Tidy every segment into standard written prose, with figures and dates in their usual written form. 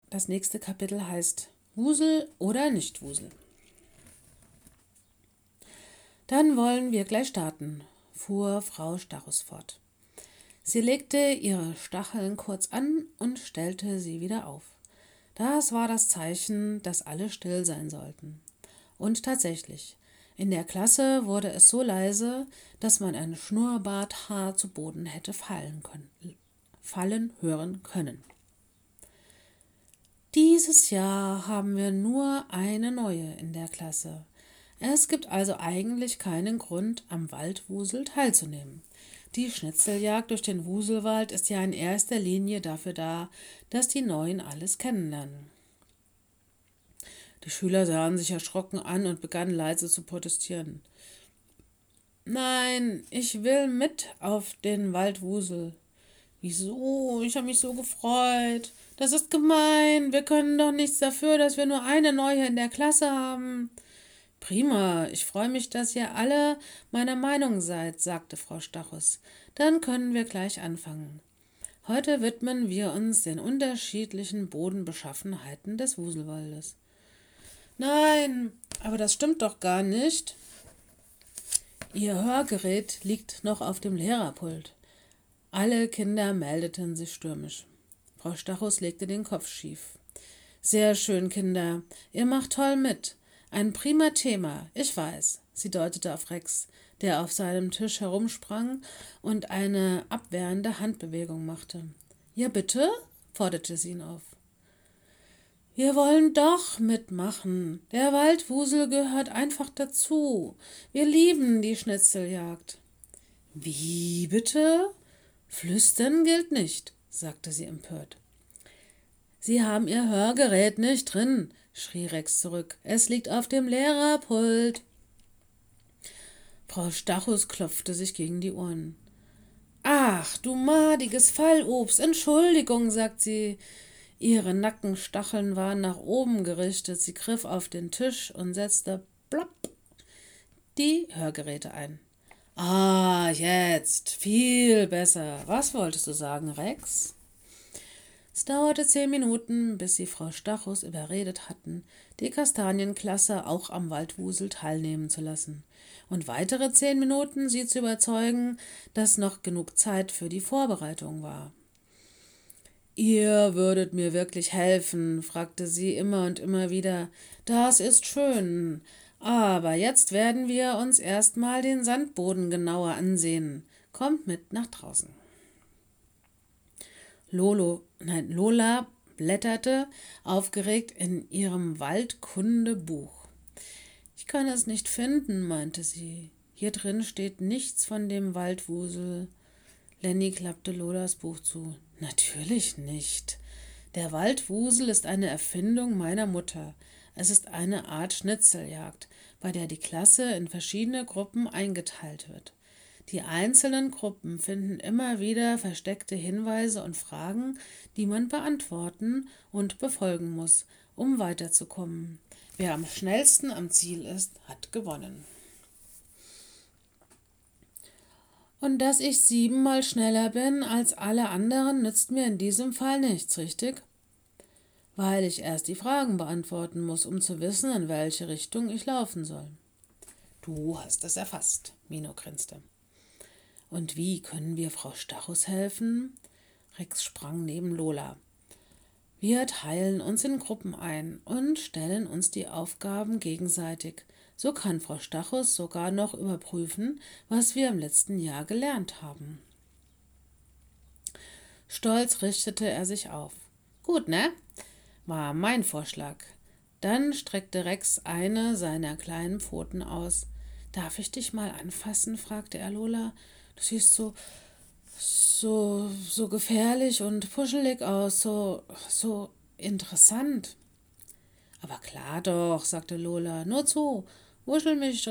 Das nächste Kapitel heißt Wusel oder nicht Wusel. Dann wollen wir gleich starten, fuhr Frau Stachus fort. Sie legte ihre Stacheln kurz an und stellte sie wieder auf. Das war das Zeichen, dass alle still sein sollten. Und tatsächlich, in der Klasse wurde es so leise, dass man ein Schnurrbarthaar zu Boden hätte fallen hören können. Dieses Jahr haben wir nur eine neue in der Klasse. Es gibt also eigentlich keinen Grund, am Waldwusel teilzunehmen. Die Schnitzeljagd durch den Wuselwald ist ja in erster Linie dafür da, dass die Neuen alles kennenlernen. Die Schüler sahen sich erschrocken an und begannen leise zu protestieren. Nein, ich will mit auf den Waldwusel. Wieso? Ich habe mich so gefreut. Das ist gemein. Wir können doch nichts dafür, dass wir nur eine neue in der Klasse haben. Prima, ich freue mich, dass ihr alle meiner Meinung seid, sagte Frau Stachus. Dann können wir gleich anfangen. Heute widmen wir uns den unterschiedlichen Bodenbeschaffenheiten des Wuselwaldes. Nein, aber das stimmt doch gar nicht. Ihr Hörgerät liegt noch auf dem Lehrerpult. Alle Kinder meldeten sich stürmisch. Frau Stachus legte den Kopf schief. Sehr schön, Kinder. Ihr macht toll mit. Ein prima Thema, ich weiß. Sie deutete auf Rex, der auf seinem Tisch herumsprang und eine abwehrende Handbewegung machte. Ja, bitte? Forderte sie ihn auf. Wir wollen doch mitmachen. Der Waldwusel gehört einfach dazu. Wir lieben die Schnitzeljagd. Wie bitte? Flüstern gilt nicht, sagte sie empört. Sie haben Ihr Hörgerät nicht drin, schrie Rex zurück. Es liegt auf dem Lehrerpult. Frau Stachus klopfte sich gegen die Ohren. Ach, du madiges Fallobst, Entschuldigung, sagt sie. Ihre Nackenstacheln waren nach oben gerichtet. Sie griff auf den Tisch und setzte plopp die Hörgeräte ein. Ah, jetzt. Viel besser. Was wolltest du sagen, Rex? Es dauerte 10 Minuten, bis sie Frau Stachus überredet hatten, die Kastanienklasse auch am Waldwusel teilnehmen zu lassen. Und weitere 10 Minuten, sie zu überzeugen, dass noch genug Zeit für die Vorbereitung war. Ihr würdet mir wirklich helfen, fragte sie immer und immer wieder. Das ist schön. Aber jetzt werden wir uns erstmal den Sandboden genauer ansehen. Kommt mit nach draußen. Lola blätterte aufgeregt in ihrem Waldkundebuch. Ich kann es nicht finden, meinte sie. Hier drin steht nichts von dem Waldwusel. Lenny klappte Lolas Buch zu. Natürlich nicht. Der Waldwusel ist eine Erfindung meiner Mutter. Es ist eine Art Schnitzeljagd, bei der die Klasse in verschiedene Gruppen eingeteilt wird. Die einzelnen Gruppen finden immer wieder versteckte Hinweise und Fragen, die man beantworten und befolgen muss, um weiterzukommen. Wer am schnellsten am Ziel ist, hat gewonnen. Und dass ich 7-mal schneller bin als alle anderen, nützt mir in diesem Fall nichts, richtig? Weil ich erst die Fragen beantworten muss, um zu wissen, in welche Richtung ich laufen soll. Du hast es erfasst, Mino grinste. Und wie können wir Frau Stachus helfen? Rex sprang neben Lola. Wir teilen uns in Gruppen ein und stellen uns die Aufgaben gegenseitig. So kann Frau Stachus sogar noch überprüfen, was wir im letzten Jahr gelernt haben. Stolz richtete er sich auf. Gut, ne? War mein Vorschlag. Dann streckte Rex eine seiner kleinen Pfoten aus. Darf ich dich mal anfassen? Fragte er Lola. Du siehst so gefährlich und puschelig aus, so interessant. Aber klar doch, sagte Lola. Nur zu, wuschel mich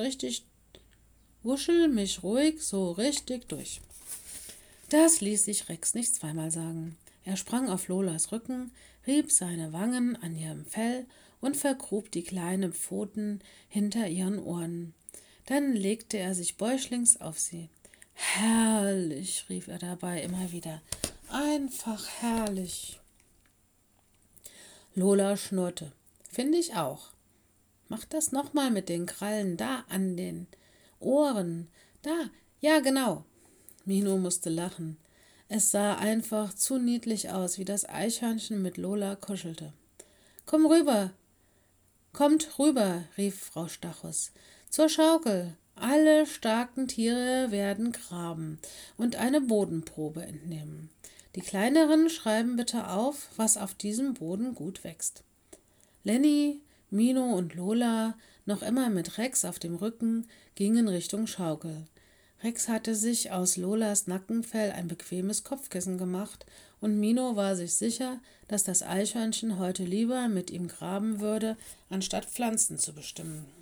ruhig so richtig durch. Das ließ sich Rex nicht zweimal sagen. Er sprang auf Lolas Rücken, rieb seine Wangen an ihrem Fell und vergrub die kleinen Pfoten hinter ihren Ohren. Dann legte er sich bäuchlings auf sie. Herrlich, rief er dabei immer wieder. Einfach herrlich. Lola schnurrte. Finde ich auch. Mach das nochmal mit den Krallen da an den Ohren. Da, ja genau. Mino musste lachen. Es sah einfach zu niedlich aus, wie das Eichhörnchen mit Lola kuschelte. Komm rüber, kommt rüber, rief Frau Stachus. Zur Schaukel. Alle starken Tiere werden graben und eine Bodenprobe entnehmen. Die kleineren schreiben bitte auf, was auf diesem Boden gut wächst. Lenny, Mino und Lola, noch immer mit Rex auf dem Rücken, gingen Richtung Schaukel. Rex hatte sich aus Lolas Nackenfell ein bequemes Kopfkissen gemacht, und Mino war sich sicher, dass das Eichhörnchen heute lieber mit ihm graben würde, anstatt Pflanzen zu bestimmen.